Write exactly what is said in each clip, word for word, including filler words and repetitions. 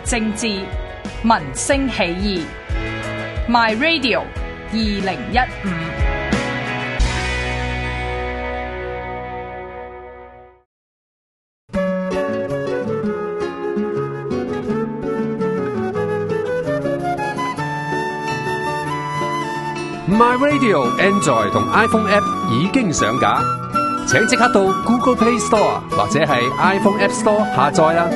政治、民聲起義。My Radio 二零一五。 My Radio Android 同 iPhone App 已經上架，請即刻到 Google Play Store 或者係 iPhone App Store 下載啦。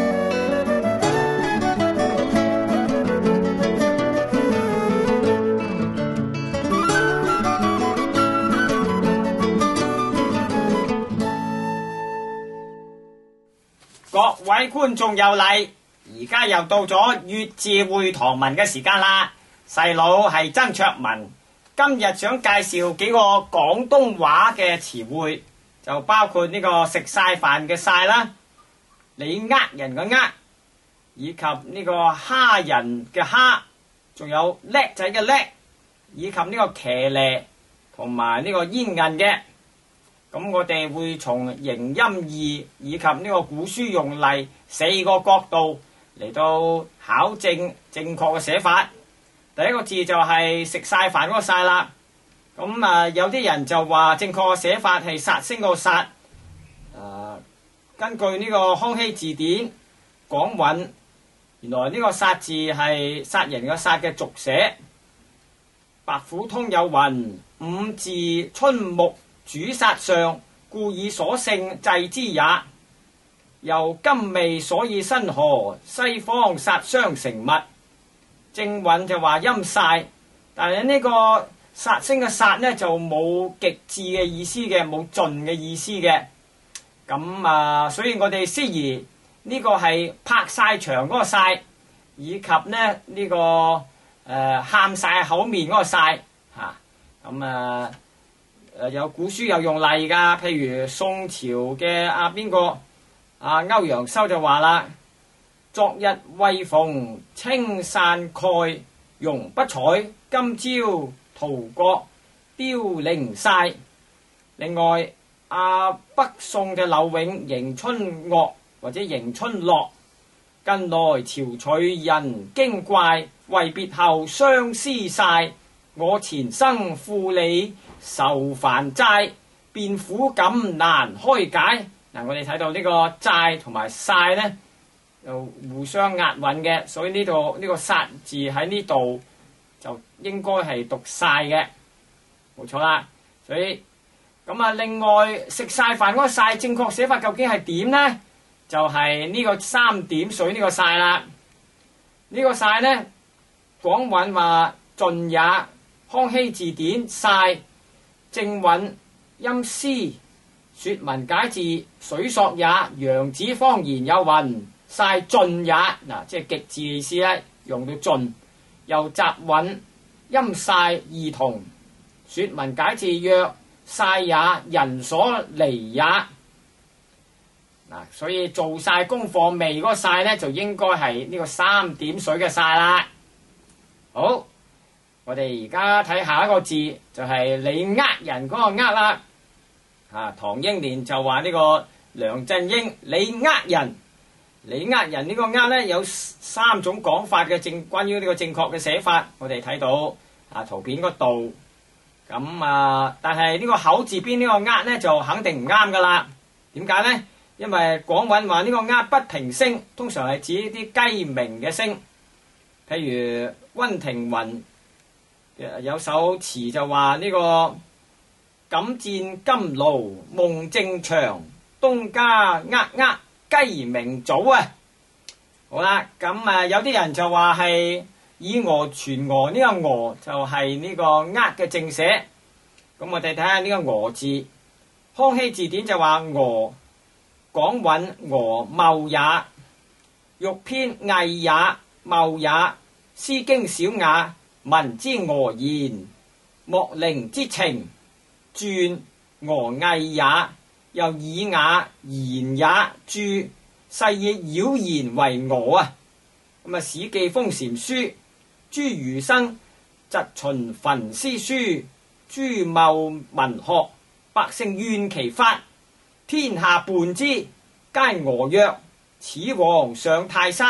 各位觀眾有禮，而家又到咗粵字會堂文嘅時間啦。細佬係曾卓文，今日想介紹幾個廣東話嘅詞彙，就包括呢個食晒飯嘅晒啦，你呃人嘅呃，以及呢個蝦人嘅蝦，仲有叻仔嘅叻，以及呢個騎呢同埋呢個煙韌嘅。咁我哋會從形音義以及呢個古書用例四個角度嚟到考證正確嘅寫法。第一個字就係食晒飯嗰個晒啦。咁啊，有啲人就話正確嘅寫法係殺星個殺。啊，根據呢個康熙字典廣韻，原來呢個殺字係殺人嘅殺嘅續寫。白虎通有云：五字春木主殺上，故以所勝制之也。由甘味所以生河，西方殺傷成物。正韻就話陰晒，但係呢個殺星嘅殺呢就冇極致嘅意思嘅，冇盡嘅意思嘅。咁啊，所以我哋思疑呢個係拍晒牆嗰個晒，以及呢呢、呢個誒喊晒口面嗰個晒嚇。咁啊。誒有古書有用例㗎，譬如宋朝嘅阿邊個阿歐陽修就話啦：昨日為逢青散蓋，容不睬，今朝圖國凋零晒。另外阿北宋嘅柳永迎春樂或者迎春樂，近來潮取人經怪，為別後相思晒。我前生負你受煩債，變苦感難開解。嗱，我哋睇到呢個債同埋晒呢，就互相押韻嘅，所以呢度呢個殺字喺呢度就應該係讀晒嘅，冇錯啦。所以咁啊，另外食晒飯嗰個晒正確寫法究竟係點呢？就係、是、呢個三點水呢個晒啦。呢、這個晒呢，廣韻話盡也。康熙字典晒正韻音詩說文解字水索也。揚子方言有云晒盡也，嗱，即係極致意思咧，用到盡。又集韻音晒異同，說文解字曰晒也，人所離也。嗱，所以做晒功課未嗰個晒咧，就應該係呢個三點水嘅晒啦。好。我哋而家睇下一個字，就係、是、你呃人嗰個呃啦。啊，唐英年就話呢個梁振英你呃人，你呃人呢個呃呢，有三種講法嘅正關於呢個正確嘅寫法。我哋睇到啊圖片嗰度，咁啊，但係呢個口字邊呢個呃呢，就肯定唔啱噶啦。點解呢？因為廣韻話呢個呃不平聲，通常係指啲雞鳴嘅聲，譬如温庭筠。有首詞就話呢、這個敢戰金爐夢正長，東家呃呃雞鳴早啊。好啦，咁啊有啲人就話係以訛傳訛，呢個訛就係呢個呃嘅正寫。咁我哋睇下呢個訛字，康熙字典就話訛，廣韻訛謬也，玉篇偽也，謬也，詩經小雅。文之訛言，莫陵之情，傳訛偽也，又以雅言也，注細以妖言為訛啊。咁啊，《史記封禪書》朱餘生疾秦焚詩書，諸謬文學，百姓怨其法，天下叛之，皆訛曰：此王上泰山，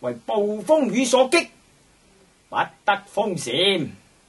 為暴風雨所擊，不得封禪。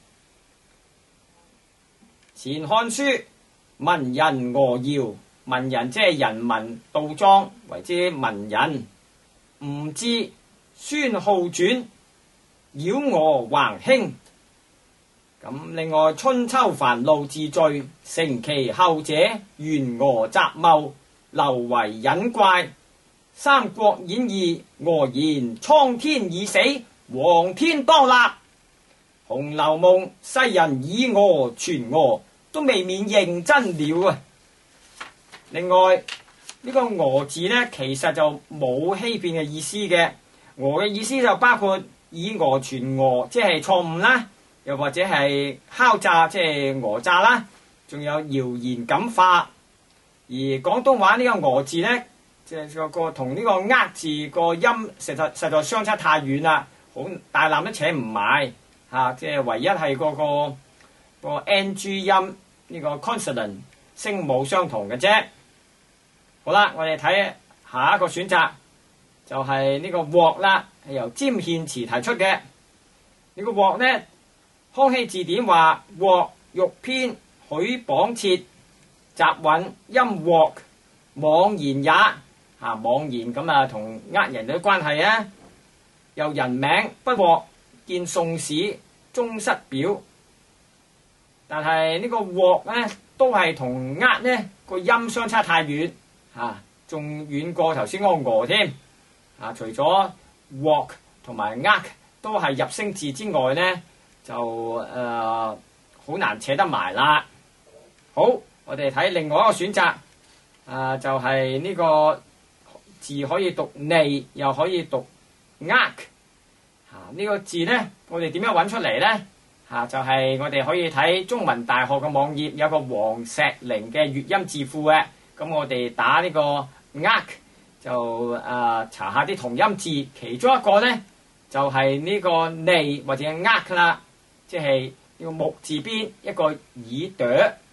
前漢書文人俄謠，文人即係人民杜莊，為之文人。吳志孫浩傳，擾俄橫興。咁另外春秋繁露自序，成其後者袁俄雜謀，留為隱怪。三國演義俄言蒼天已死，黃天當立。紅樓夢世人以俄傳俄，都未免認真了啊！另外呢、這個俄字呢，其實就冇欺騙嘅意思嘅。俄嘅意思就包括以訛傳訛，即係錯誤啦，又或者係敲詐，即係訛詐啦，仲有謠言感化。而廣東話呢個訛字呢，即係個個同呢個呃字個音實在實在相差太遠啦，好大纜都扯唔埋嚇，即係唯一係嗰、那個、那個 N G 音呢、這個 consonant 聲母相同嘅啫。好啦，我哋睇下一個選擇，就係、是、呢個鑊啦，係由詹憲祠提出嘅。呢、這個鑊呢，康熙字典話鑊欲編許綁設集韻音鑊妄言也啊，妄言咁啊，同呃人有關係啊。又人名不鑊見宋史宗室表，但係呢個鑊呢，都係同呃呢個音相差太遠啊，仲遠過頭先嗰個俄添啊。除咗鑊同埋呃都係入聲字之外呢，就誒好、呃、難扯得埋啦。好，我哋睇另外一個選擇啊，就係、是、呢個字可以讀逆，又可以讀呃啊。呢、這個字呢，我哋點樣揾出嚟呢？啊，就係、是、我哋可以睇中文大學嘅網頁，有個黃石玲嘅粵音字庫嘅。咁我哋打呢個呃就誒、呃、查下啲同音字，其中一個呢，就係、是、呢個逆或者呃啦，即係呢個木字邊一個耳朵。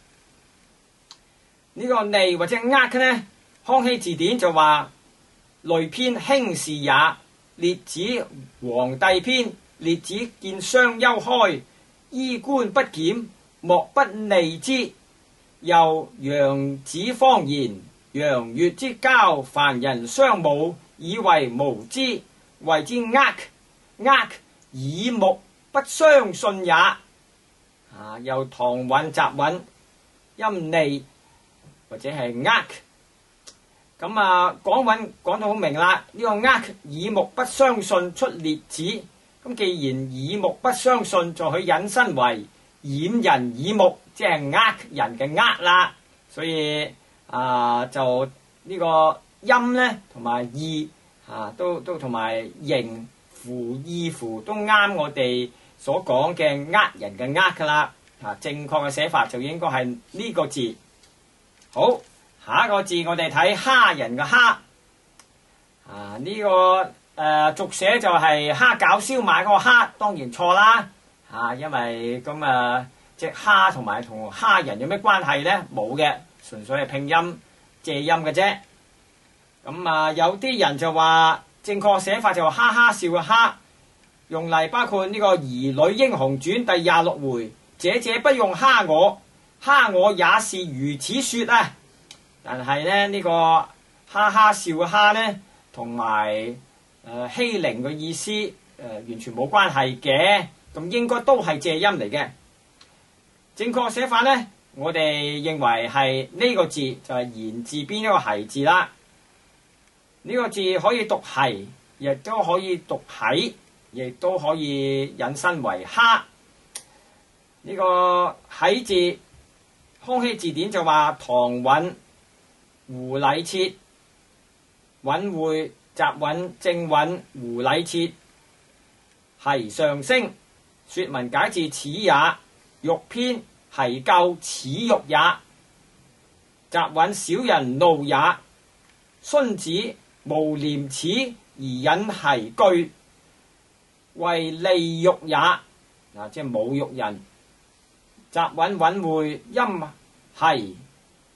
呢、這個逆或者呃呢，康熙字典就話類編輕視也，列子皇帝篇，列子見商丘開，衣冠不檢，莫不逆之。又楊子方言，楊越之交，凡人相侮，以為無知，謂之呃，呃耳目不相信也。啊，又唐韻集韻音逆或者係呃。咁啊，講韻講到好明啦。呢、這個呃耳目不相信出列子，咁既然耳目不相信，就去引申為掩人耳目，即係呃人嘅呃啦。所以啊，就呢個音咧同埋意啊，都都同埋形符意符都啱我哋所講嘅呃人嘅呃噶啦。啊，正確嘅寫法就應該係呢個字。好。下一個字我哋睇蝦仁嘅蝦啊，呢、這個誒、呃、續寫就係蝦餃燒賣嗰個蝦，當然錯啦啊，因為咁啊隻蝦同埋同蝦仁有咩關係咧？冇嘅，純粹係拼音借音嘅啫。咁啊有啲人就話正確寫法就哈哈笑嘅蝦，用例包括呢、這個《兒女英雄傳》第廿六回，姐姐不用蝦我，蝦我也是如此說啊。但係咧，呢、這個哈哈笑嘅哈咧，同埋誒欺凌嘅意思誒、呃、完全冇關係嘅，咁應該都係借音嚟嘅。正確寫法咧，我哋認為係呢個字就係言字邊一個係字啦。呢、這個字可以讀係，亦都可以讀喺，亦都可以引申為哈。呢、這個喺字，康熙字典就話唐韻胡禮徹韻會集韻正韻胡禮徹係上升，說文解字此也，欲編係咎恥辱也，集韻小人怒也，荀子無廉恥而引係句，為利辱也，嗱即係侮辱人。集韻韻會音係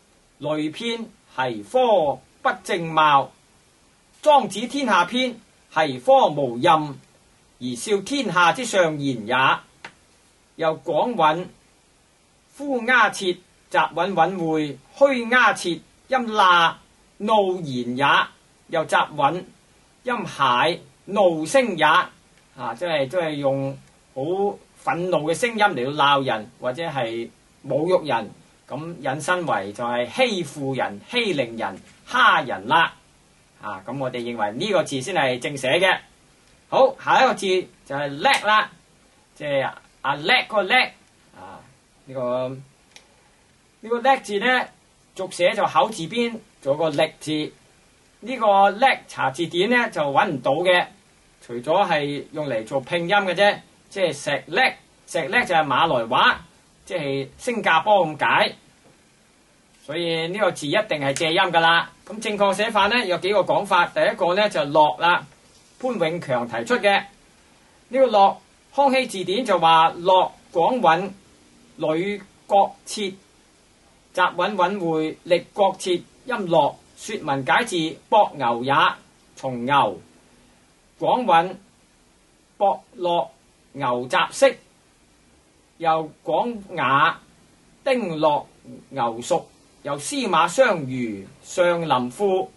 類編係科不正貌，莊子天下篇繫科無任，而笑天下之上言也。又廣韻夫鴉切，集韻韻會，虛鴉切，音罅怒言也。又集韻音諧怒聲也。啊，即係即係用好憤怒嘅聲音嚟到鬧人，或者係侮辱人，咁引申為就係欺負人、欺凌人、蝦人啦。啊，咁我哋認為呢個字先係正寫嘅。好，下一個字就係叻啦，即係阿叻嗰個叻啊。呢、這個呢、這個叻字咧，續寫就口字邊做個力字。呢、這個叻查字典咧就揾唔到嘅，除咗係用嚟做拼音嘅啫。即係石叻，石叻就係馬來話，即係新加坡咁解。所以呢個字一定係借音噶啦。咁正確寫法咧有幾個講法。第一個咧就樂啦，潘永強提出嘅。呢、這個樂，康熙字典就話樂廣韻，屢國切，集韻韻會，力國切，音樂。說文解字駁牛也，從牛，廣韻駁樂牛雜色，又廣雅丁樂牛屬，又司馬相如上林賦，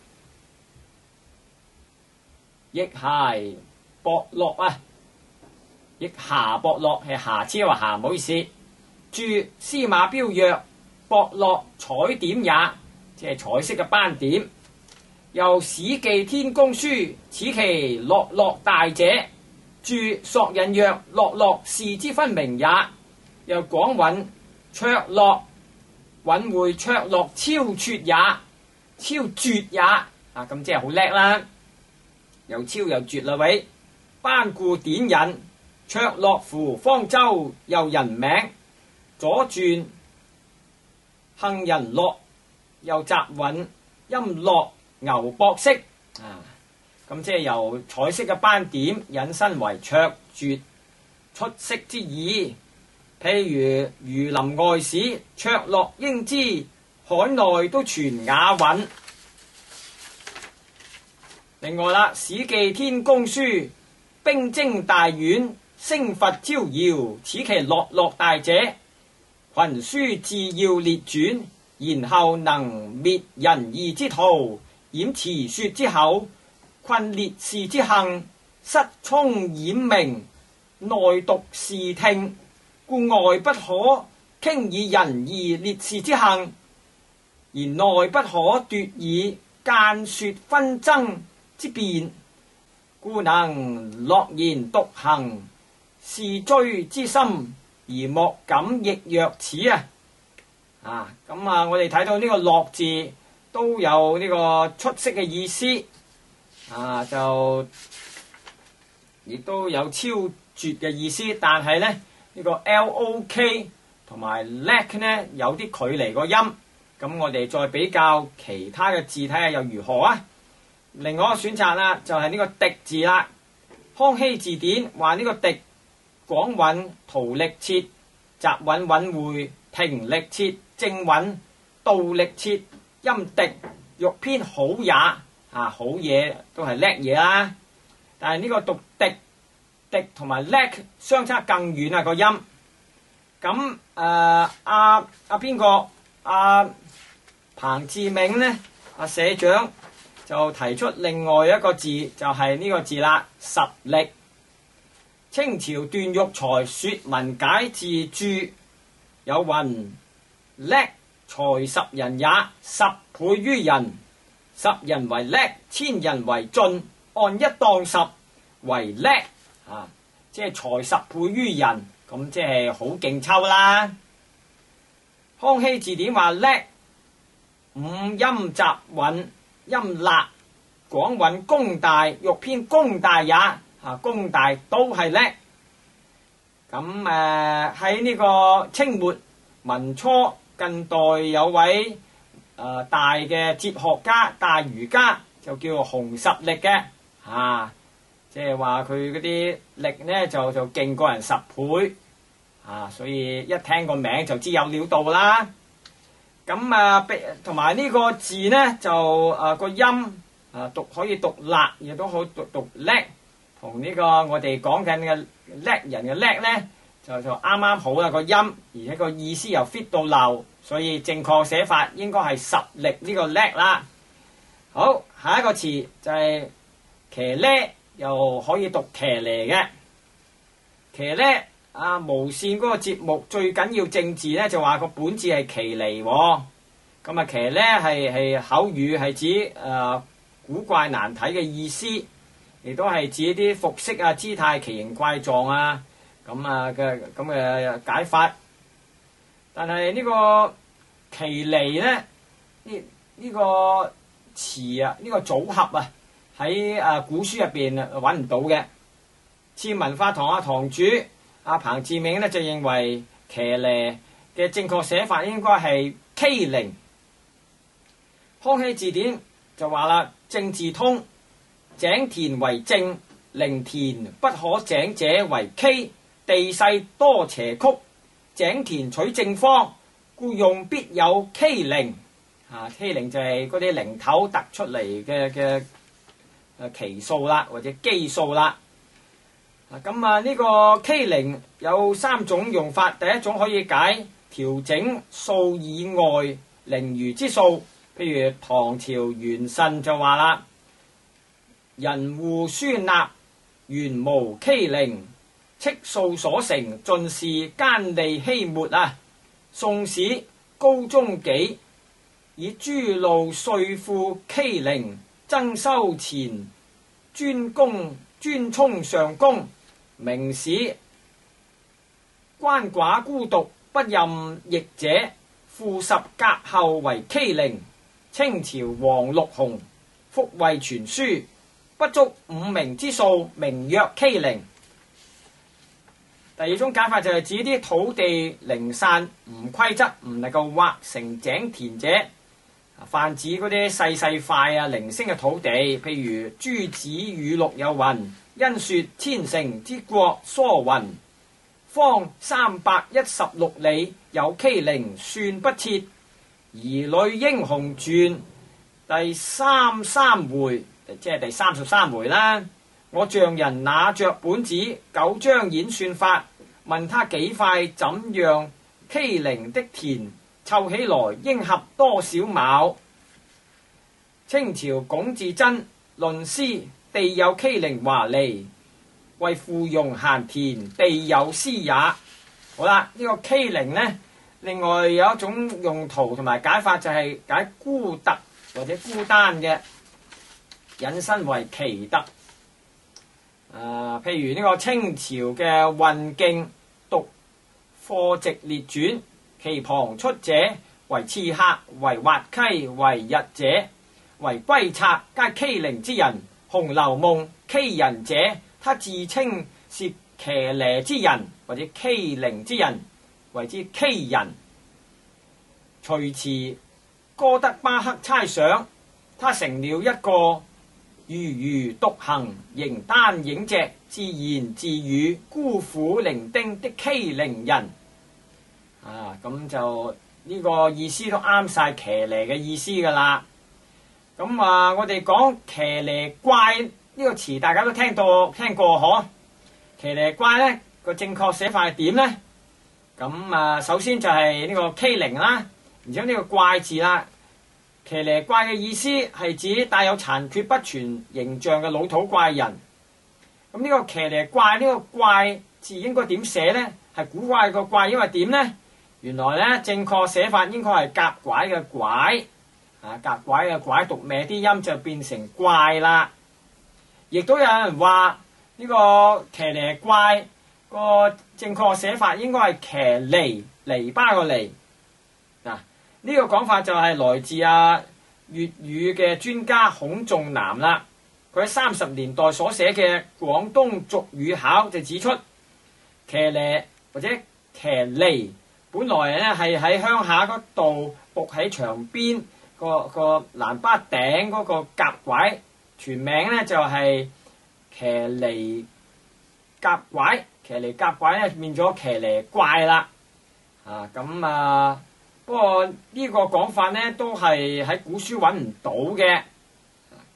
亦諧駁樂啊，亦諧駁樂係瑕疵或瑕，唔好意思。注司馬標曰駁樂彩點也，即係彩色嘅斑點。又史記天工書，此其樂樂大者。注索引曰樂樂是之分明也。又廣韻卓樂韻會，卓樂超絕也，超絕也。啊，咁即係好叻啦，又超又絕啦喂。班固典引卓樂乎方舟，又人名。左傳幸人樂，又集韻音樂牛博色。啊，咁即係由彩色嘅斑點引申為卓絕出色之意。譬如儒林外史卓樂應知，海內都傳雅韻。另外啦，史記天工書兵征大宛，聲佛招搖，此其樂樂大者。群書治要列傳，然後能滅仁義之徒，掩詞說之口，困烈士之行，失聰掩明，內讀視聽，故外不可傾以仁義烈士之行，而內不可奪以間說紛爭之辯，故能樂言獨行，是追之心，而莫敢亦若此啊！啊，咁啊，我哋睇到呢個樂字都有呢個出色嘅意思，啊，就亦都有超絕嘅意思，但係咧呢、呢個 L O K 同埋叻呢有啲距離個音，咁我哋再比較其他嘅字睇下又如何啊？另外一個選擇啦，就係呢個狄字啦。康熙字典話呢個狄廣韻圖力切，集韻韻會，平力切，正韻倒力切，音狄，欲編好也。啊，好嘢都係叻嘢啦。但係呢個讀狄，狄同埋叻相差更遠啊個音。咁誒阿阿邊個阿彭志銘呢？阿、啊、社長就提出另外一個字，就係、是、呢個字啦，實力。清朝段玉裁說文解字注有云：叻才十人也，十倍於人。十人為叻，千人為進，按一當十為叻。啊，即係才十倍於人，咁即係好勁抽啦。康熙字典話叻五音集韻，音辣，廣韻功大，欲編功大也。啊，功大都係叻。咁誒喺呢個清末民初近代有位誒、呃、大嘅哲學家、大儒家，就叫做熊十力嘅。啊，即係話佢嗰啲力呢就就勁過人十倍。啊，所以一聽個名就知有料到啦。咁啊，同埋呢個字呢就誒個、呃、音啊讀可以讀叻，亦都可以讀讀叻，同呢個我哋講緊嘅叻人嘅叻咧，就就啱啱好啦個音，而且個意思又 fit 到漏，所以正確寫法應該係實力呢個叻啦。好，下一個詞就係騎呢，又可以讀騎呢嘅。騎呢啊，無線嗰個節目最緊要正字咧，就話個本字係騎呢喎。咁啊，騎呢係係口語，係指誒、呃、古怪難睇嘅意思，亦都係指啲服飾啊、姿態奇形怪狀啊咁啊嘅咁嘅解法。但係呢個騎呢咧，呢呢、呢個詞啊，呢、呢個組合啊，喺誒古書入邊揾唔到嘅。次文化堂啊堂主阿彭志銘咧就認為騎呢嘅正確寫法應該係畸零。康熙字典就話啦，正字通，井田為正，陵田不可井者為畸，地勢多斜曲，井田取正方，故用必有畸零。啊，畸零就係嗰啲零頭突出嚟嘅嘅誒奇數啦，或者基數啦。咁啊，呢個畸零有三種用法，第一種可以解調整數以外凌餘之數，譬如唐朝元慎就話啦，人戶書納原無畸零，戚數所成盡是奸利欺沒啊。宋史高宗紀以諸路稅賦畸零，增收前專供專充上公。明史鰥寡孤獨不任役者，賦十甲後為畸零。清朝黃陸鴻福惠全書不足五名之數，名曰畸零。第二種解法就係指啲土地零散唔規則，唔能夠劃成井田者，泛指嗰啲細細塊啊零星嘅土地。譬如朱子語錄有云，因說千乘之國疏雲，方三百一十六里，有畸零算不切。兒女英雄傳第三三回，即係第三十三回啦。我丈人拿着本子九章演算法，問他幾塊怎樣畸零的田，湊起來應合多少畝。清朝龔自珍論詩，地有畸零華麗，為附庸閒田，地有詩也。好啦，呢、這個畸零呢，另外有一種用途同埋解法就係解孤特或者孤單嘅，引申為奇特。啊，譬如呢個清朝嘅運勁讀貨直列傳，其旁出者為刺客，為滑稽，為日者，為歸賊，皆畸零之人。紅樓夢畸人者，他自稱是騎呢之人或者畸零之人，為之畸人。隨詞哥德巴赫猜想，他成了一個如如獨行，形單影隻，自言自語，孤苦伶仃的畸零人。啊，咁就呢、這個意思都啱晒騎呢嘅意思噶啦。咁啊，我哋講騎呢怪呢、這個詞，大家都聽到聽過嗬？騎呢怪咧個正確寫法係點咧？咁啊，首先就係呢個畸零啦，然之後呢個怪字啦。騎呢怪嘅意思係指帶有殘缺不全形象嘅老土怪人。咁呢個騎呢怪呢個怪字應該點寫咧？係古怪個怪，因為點咧？原來咧正確寫法應該係夾拐嘅拐，啊夾拐嘅拐讀歪啲音就變成怪啦。亦都有人話呢個騎呢怪個正確寫法應該係騎籬籬笆個籬。嗱，呢個講法就係來自啊粵語嘅專家孔仲南啦。佢喺三十年代所寫嘅《廣東俗語考》就指出，騎呢或者騎籬本來咧係喺鄉下嗰度伏喺牆邊個個欄巴頂嗰個夾拐，全名咧就係騎呢夾拐。騎呢夾拐咧變咗騎呢怪啦。啊咁啊，不過呢個講法咧都係喺古書揾唔到嘅。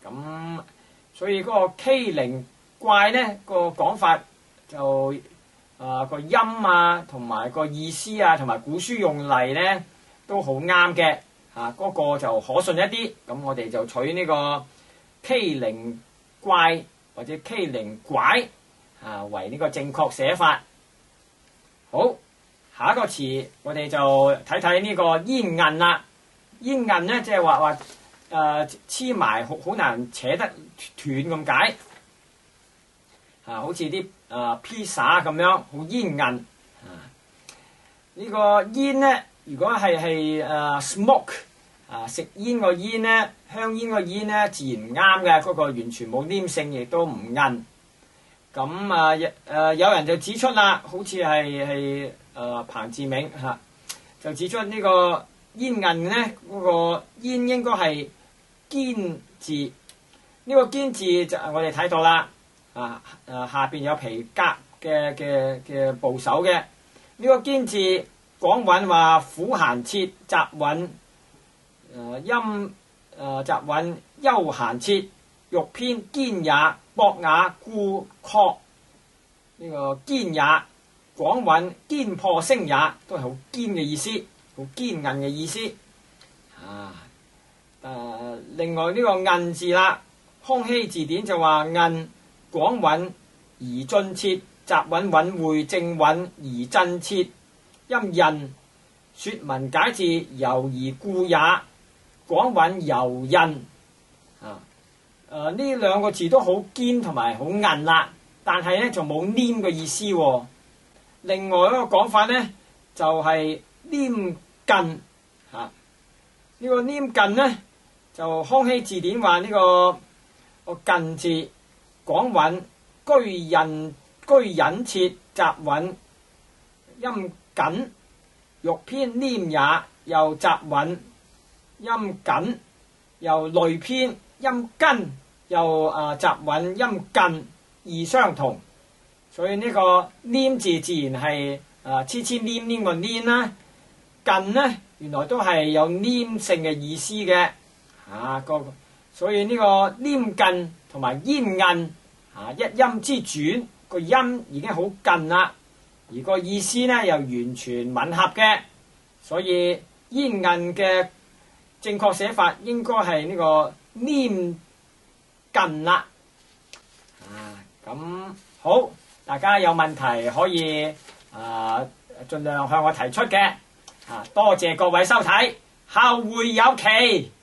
咁所以嗰個畸零怪咧個講法就啊個音啊同埋個意思啊同埋古書用例咧都好啱嘅啊，嗰個就可信一啲。咁我哋就取呢個畸零怪或者畸零拐啊為呢個正確寫法。好，下一個詞我哋就睇睇呢個煙韌啦。煙韌咧即係話話誒黐埋好好難扯得斷咁解啊，好似啲誒披薩咁樣好煙韌啊。呢個煙咧，如果係係誒 smoke 啊食煙個煙咧，香煙個煙咧自然唔啱嘅，嗰個完全冇黏性，亦都唔韌。咁啊誒、呃、有人就指出啦，好似係係誒彭志銘嚇、啊，就指出呢個煙韌咧嗰個煙應該係堅字。呢、這個堅字就我哋睇到啦，啊誒下邊有皮革嘅嘅嘅部首嘅。呢、這個堅字廣韻話苦閒切雜韻誒音誒雜韻悠閒切欲偏堅也博雅故確。呢、這個堅也廣韻堅破聲也都係好堅嘅意思，好堅韌嘅意思啊。誒、呃、另外呢個韌字啦，康熙字典就話韌廣韻宜進切雜韻韻會正韻宜震切音韌說文解字猶而故也廣韻猶韌啊。誒呢兩個字都好堅同埋好韌啦，但係咧就冇黏嘅意思喎。另外一個講法咧就係、是、黏近嚇，呢、這個黏近咧就康熙字典話呢、這個個近字廣韻居韌居隱切雜韻音緊欲偏黏也又雜韻音緊又類偏音根又啊雜韻音近異相同，所以呢個黏字自然係啊黐黐黏黏個黏啦。近咧原來都係有黏性嘅意思嘅啊個，所以呢個黏近同埋煙韌啊一音之轉，個音已經好近啦，而個意思咧又完全吻合嘅，所以煙韌嘅正確寫法應該係呢個黏近啦。啊咁好，大家有問題可以啊盡量向我提出嘅。啊多謝各位收睇，後會有期。